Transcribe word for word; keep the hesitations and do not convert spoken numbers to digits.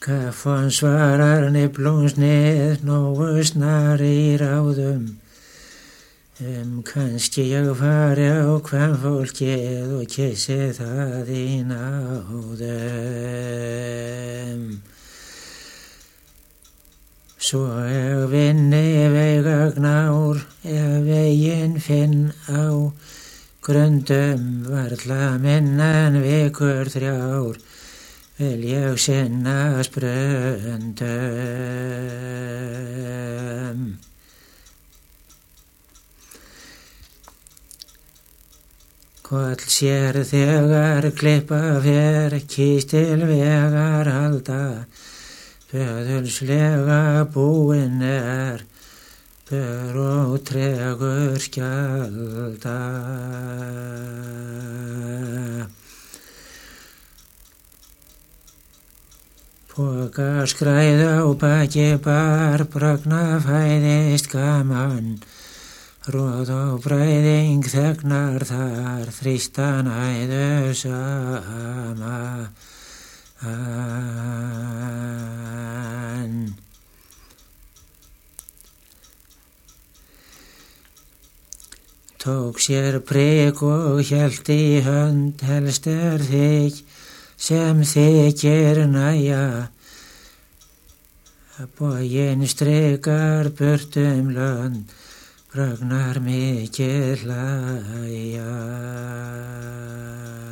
Kaffan svarar niflungsnið, nógu snar í ráðum. Um, kannski ég fari á kvenfólkið og kissi það í náðum. Svo ég vinni veigagnár, ef veginn finn á grundum, varla minna en vikur þrjár, vil ég sinna spröndum. Koll sér þegar klippa fer, kistil vegar halda, böðulslega búinn er, bör og tregur skjalda. Póka skræð á baki bar, bragna fæðist gaman, róð og bræðing þegnar þar, þrýstan æðu sama. An. Tók sér prik og hélt í hönd, helst er þykk sem þykir næja, boginn strikar burt um lönd, bragnar mikið hlæja.